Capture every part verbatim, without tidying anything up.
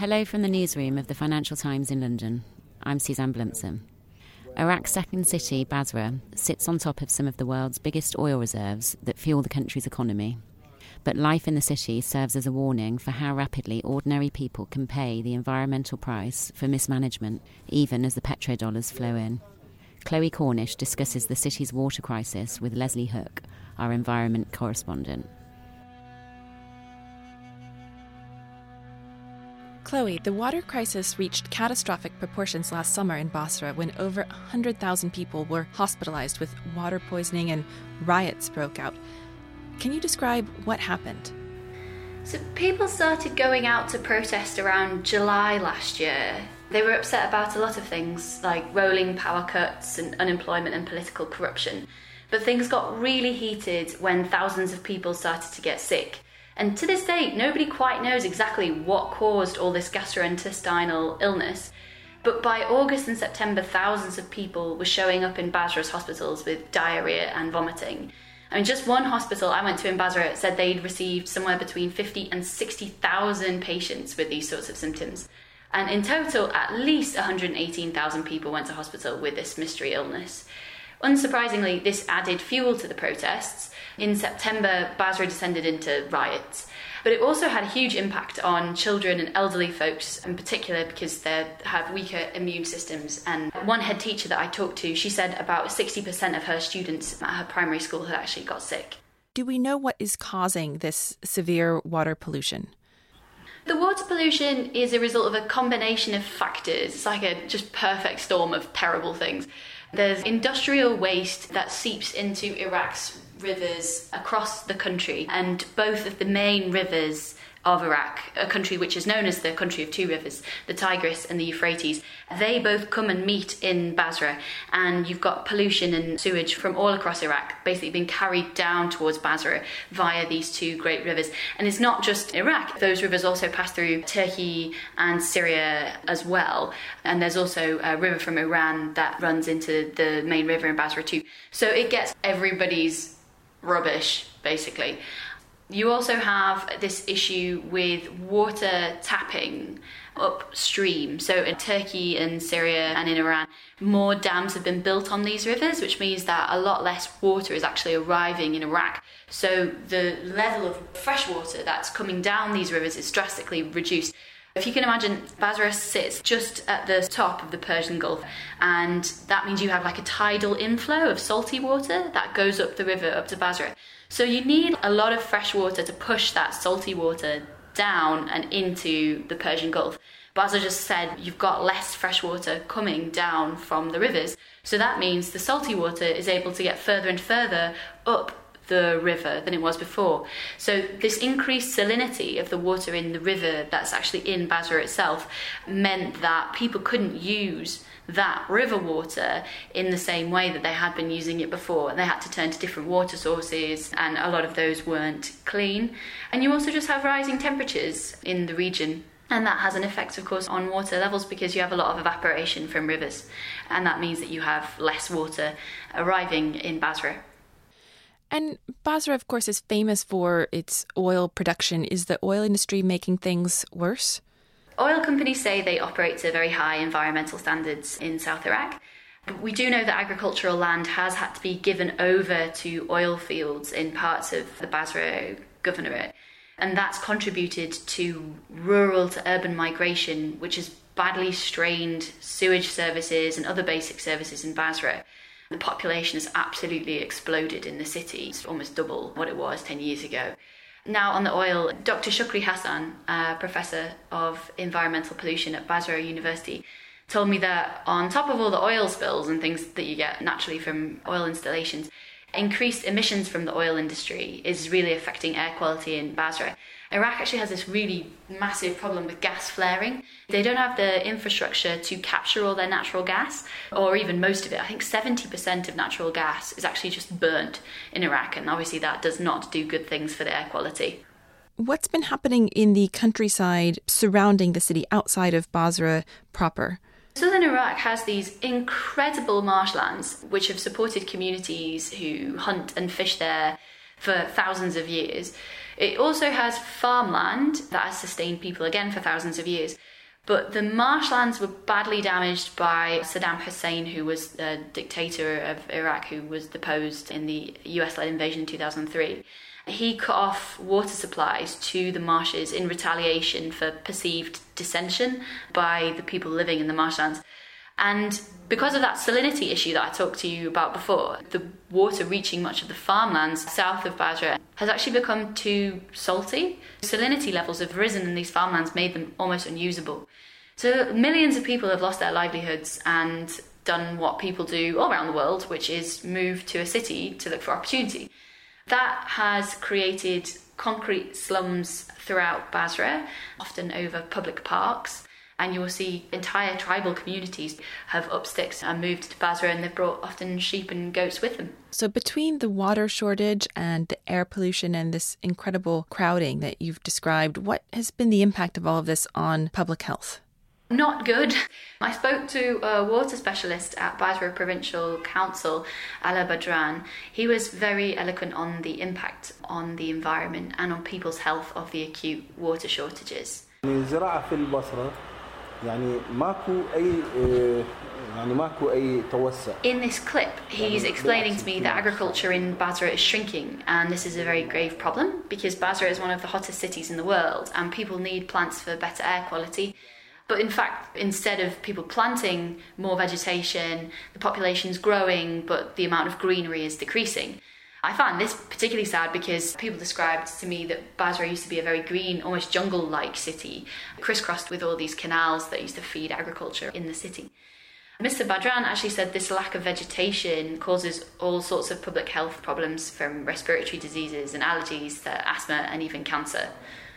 Hello from the newsroom of the Financial Times in London. I'm Suzanne Blumpson. Iraq's second city, Basra, sits on top of some of the world's biggest oil reserves that fuel the country's economy. But life in the city serves as a warning for how rapidly ordinary people can pay the environmental price for mismanagement, even as the petrodollars flow in. Chloe Cornish discusses the city's water crisis with Leslie Hook, our environment correspondent. Chloe, the water crisis reached catastrophic proportions last summer in Basra when over one hundred thousand people were hospitalized with water poisoning and riots broke out. Can you describe what happened? So people started going out to protest around July last year. They were upset about a lot of things like rolling power cuts and unemployment and political corruption. But things got really heated when thousands of people started to get sick. And to this day, nobody quite knows exactly what caused all this gastrointestinal illness. But by August and September, thousands of people were showing up in Basra's hospitals with diarrhoea and vomiting. I mean, just one hospital I went to in Basra said they'd received somewhere between fifty and sixty thousand patients with these sorts of symptoms. And in total, at least one hundred eighteen thousand people went to hospital with this mystery illness. Unsurprisingly, this added fuel to the protests. In September, Basra descended into riots. But it also had a huge impact on children and elderly folks, in particular because they have weaker immune systems. And one head teacher that I talked to, she said about sixty percent of her students at her primary school had actually got sick. Do we know what is causing this severe water pollution? The water pollution is a result of a combination of factors. It's like a just perfect storm of terrible things. There's industrial waste that seeps into Iraq's rivers across the country, and both of the main rivers of Iraq, a country which is known as the country of two rivers, the Tigris and the Euphrates, they both come and meet in Basra, and you've got pollution and sewage from all across Iraq basically being carried down towards Basra via these two great rivers. And it's not just Iraq, those rivers also pass through Turkey and Syria as well, and there's also a river from Iran that runs into the main river in Basra too. So it gets everybody's rubbish, basically. You also have this issue with water tapping upstream. So in Turkey and Syria and in Iran, more dams have been built on these rivers, which means that a lot less water is actually arriving in Iraq. So the level of fresh water that's coming down these rivers is drastically reduced. If you can imagine, Basra sits just at the top of the Persian Gulf, and that means you have like a tidal inflow of salty water that goes up the river up to Basra. So you need a lot of fresh water to push that salty water down and into the Persian Gulf. Basra just said you've got less fresh water coming down from the rivers, so that means the salty water is able to get further and further up the river than it was before. So this increased salinity of the water in the river that's actually in Basra itself meant that people couldn't use that river water in the same way that they had been using it before. They had to turn to different water sources, and a lot of those weren't clean. And you also just have rising temperatures in the region. And that has an effect, of course, on water levels because you have a lot of evaporation from rivers. And that means that you have less water arriving in Basra. And Basra, of course, is famous for its oil production. Is the oil industry making things worse? Oil companies say they operate to very high environmental standards in South Iraq. But we do know that agricultural land has had to be given over to oil fields in parts of the Basra governorate. And that's contributed to rural to urban migration, which has badly strained sewage services and other basic services in Basra. The population has absolutely exploded in the city. It's almost double what it was ten years ago. Now on the oil, Doctor Shukri Hassan, a professor of environmental pollution at Basra University, told me that on top of all the oil spills and things that you get naturally from oil installations, increased emissions from the oil industry is really affecting air quality in Basra. Iraq actually has this really massive problem with gas flaring. They don't have the infrastructure to capture all their natural gas, or even most of it. I think seventy percent of natural gas is actually just burnt in Iraq, and obviously that does not do good things for the air quality. What's been happening in the countryside surrounding the city outside of Basra proper? Southern Iraq has these incredible marshlands which have supported communities who hunt and fish there for thousands of years. It also has farmland that has sustained people again for thousands of years. But the marshlands were badly damaged by Saddam Hussein, who was the dictator of Iraq, who was deposed in the U S-led invasion in two thousand three. He cut off water supplies to the marshes in retaliation for perceived dissension by the people living in the marshlands. And because of that salinity issue that I talked to you about before, the water reaching much of the farmlands south of Basra has actually become too salty. Salinity levels have risen in these farmlands, made them almost unusable. So millions of people have lost their livelihoods and done what people do all around the world, which is move to a city to look for opportunity. That has created concrete slums throughout Basra, often over public parks. And you will see entire tribal communities have up sticks and moved to Basra, and they've brought often sheep and goats with them. So between the water shortage and the air pollution and this incredible crowding that you've described, what has been the impact of all of this on public health? Not good. I spoke to a water specialist at Basra Provincial Council, Ala Badran. He was very eloquent on the impact on the environment and on people's health of the acute water shortages. يعني ماكو أي يعني ماكو أي توسع. In this clip, he's explaining to me that agriculture in Basra is shrinking, and this is a very grave problem because Basra is one of the hottest cities in the world and people need plants for better air quality. But in fact, instead of people planting more vegetation, the population's growing, but the amount of greenery is decreasing. I found this particularly sad because people described to me that Basra used to be a very green, almost jungle-like city, crisscrossed with all these canals that used to feed agriculture in the city. Mister Badran actually said this lack of vegetation causes all sorts of public health problems, from respiratory diseases and allergies to asthma and even cancer.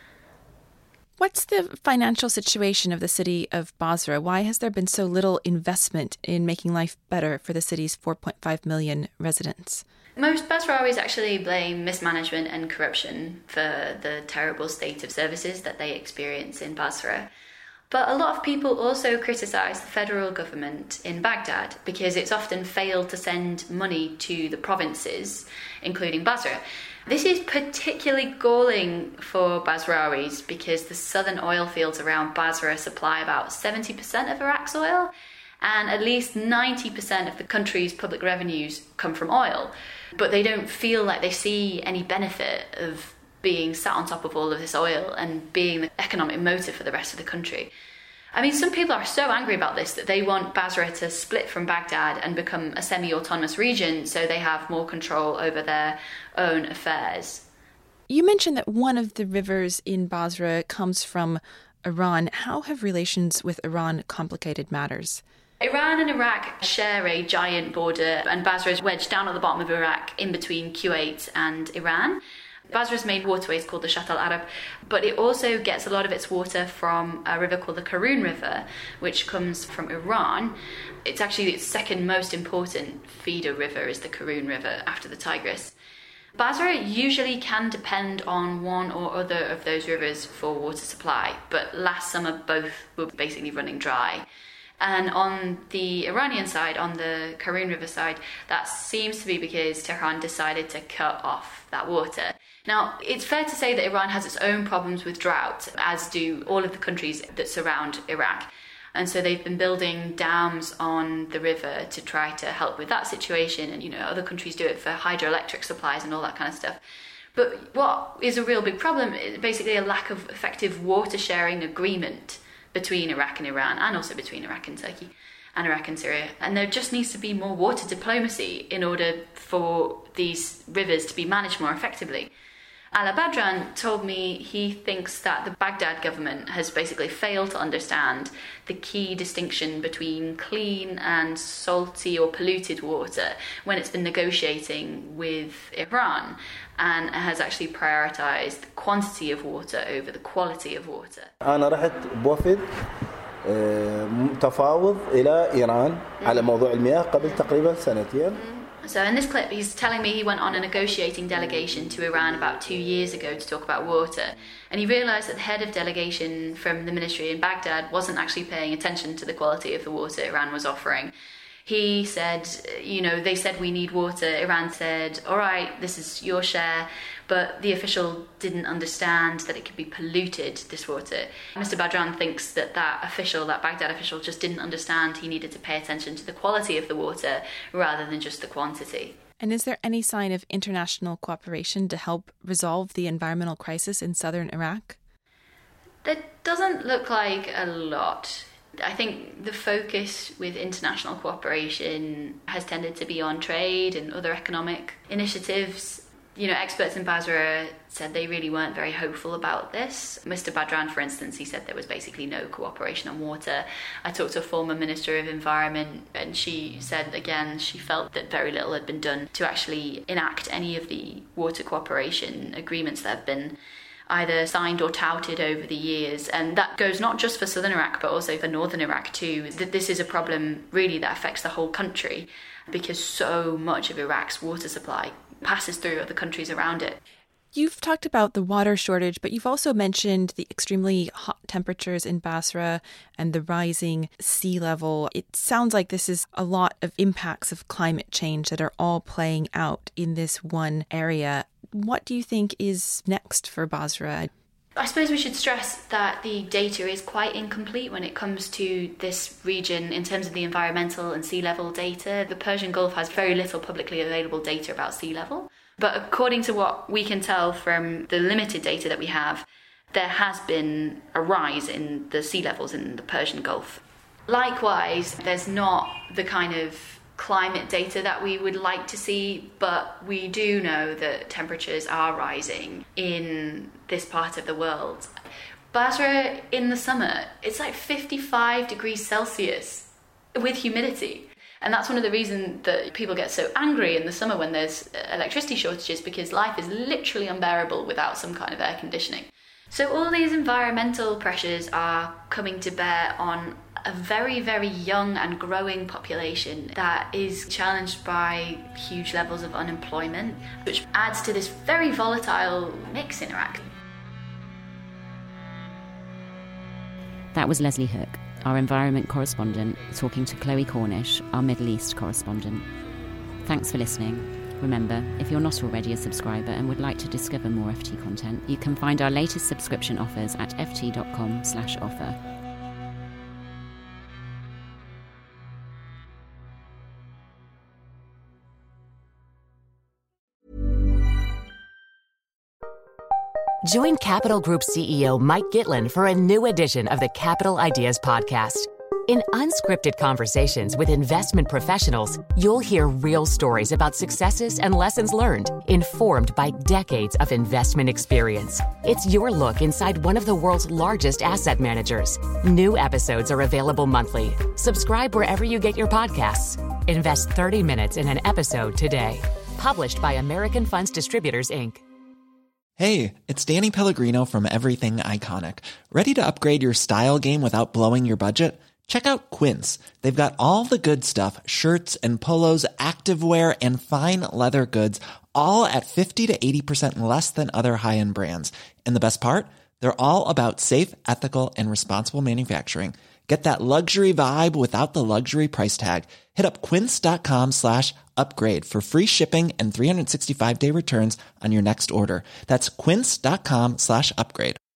What's the financial situation of the city of Basra? Why has there been so little investment in making life better for the city's four point five million residents? Most Basrawis actually blame mismanagement and corruption for the terrible state of services that they experience in Basra. But a lot of people also criticise the federal government in Baghdad because it's often failed to send money to the provinces, including Basra. This is particularly galling for Basrawis because the southern oil fields around Basra supply about seventy percent of Iraq's oil, and at least ninety percent of the country's public revenues come from oil. But they don't feel like they see any benefit of being sat on top of all of this oil and being the economic motor for the rest of the country. I mean, some people are so angry about this that they want Basra to split from Baghdad and become a semi-autonomous region so they have more control over their own affairs. You mentioned that one of the rivers in Basra comes from Iran. How have relations with Iran complicated matters? Iran and Iraq share a giant border, and Basra is wedged down at the bottom of Iraq in between Kuwait and Iran. Basra's main waterway is called the Shatt al-Arab, but it also gets a lot of its water from a river called the Karun River, which comes from Iran. It's actually its second most important feeder river is the Karun River after the Tigris. Basra usually can depend on one or other of those rivers for water supply, but last summer both were basically running dry. And on the Iranian side, on the Karun River side, that seems to be because Tehran decided to cut off that water. Now, it's fair to say that Iran has its own problems with drought, as do all of the countries that surround Iraq. And so they've been building dams on the river to try to help with that situation. And, you know, other countries do it for hydroelectric supplies and all that kind of stuff. But what is a real big problem is basically a lack of effective water sharing agreement between Iraq and Iran, and also between Iraq and Turkey and Iraq and Syria. And there just needs to be more water diplomacy in order for these rivers to be managed more effectively. Ala Badran told me he thinks that the Baghdad government has basically failed to understand the key distinction between clean and salty or polluted water when it's been negotiating with Iran, and has actually prioritized the quantity of water over the quality of water. أنا رحت بوفد تفاوض إلى إيران على موضوع المياه قبل تقريبا سنتين. So in this clip, he's telling me he went on a negotiating delegation to Iran about two years ago to talk about water. And he realised that the head of delegation from the ministry in Baghdad wasn't actually paying attention to the quality of the water Iran was offering. He said, you know, they said we need water. Iran said, all right, this is your share. But the official didn't understand that it could be polluted, this water. Mister Badran thinks that that official, that Baghdad official, just didn't understand he needed to pay attention to the quality of the water rather than just the quantity. And is there any sign of international cooperation to help resolve the environmental crisis in southern Iraq? There doesn't look like a lot. I think the focus with international cooperation has tended to be on trade and other economic initiatives. You know, experts in Basra said they really weren't very hopeful about this. Mister Badran, for instance, he said there was basically no cooperation on water. I talked to a former Minister of Environment, and she said, again, she felt that very little had been done to actually enact any of the water cooperation agreements that have been either signed or touted over the years. And that goes not just for southern Iraq, but also for northern Iraq too. That this is a problem really that affects the whole country, because so much of Iraq's water supply passes through other countries around it. You've talked about the water shortage, but you've also mentioned the extremely hot temperatures in Basra and the rising sea level. It sounds like this is a lot of impacts of climate change that are all playing out in this one area. What do you think is next for Basra? I suppose we should stress that the data is quite incomplete when it comes to this region in terms of the environmental and sea level data. The Persian Gulf has very little publicly available data about sea level. But according to what we can tell from the limited data that we have, there has been a rise in the sea levels in the Persian Gulf. Likewise, there's not the kind of climate data that we would like to see, but we do know that temperatures are rising in this part of the world. Basra in the summer, it's like fifty-five degrees Celsius with humidity. And that's one of the reasons that people get so angry in the summer when there's electricity shortages, because life is literally unbearable without some kind of air conditioning. So all these environmental pressures are coming to bear on a very, very young and growing population that is challenged by huge levels of unemployment, which adds to this very volatile mix in Iraq. That was Leslie Hook, our environment correspondent, talking to Chloe Cornish, our Middle East correspondent. Thanks for listening. Remember, if you're not already a subscriber and would like to discover more F T content, you can find our latest subscription offers at ft.com slash offer. Join Capital Group C E O Mike Gitlin for a new edition of the Capital Ideas Podcast. In unscripted conversations with investment professionals, you'll hear real stories about successes and lessons learned, informed by decades of investment experience. It's your look inside one of the world's largest asset managers. New episodes are available monthly. Subscribe wherever you get your podcasts. Invest thirty minutes in an episode today. Published by American Funds Distributors, Incorporated. Hey, it's Danny Pellegrino from Everything Iconic. Ready to upgrade your style game without blowing your budget? Check out Quince. They've got all the good stuff, shirts and polos, activewear, and fine leather goods, all at fifty to eighty percent less than other high-end brands. And the best part? They're all about safe, ethical, and responsible manufacturing. Get that luxury vibe without the luxury price tag. Hit up quince.com slash upgrade for free shipping and three sixty-five day returns on your next order. That's quince.com slash upgrade.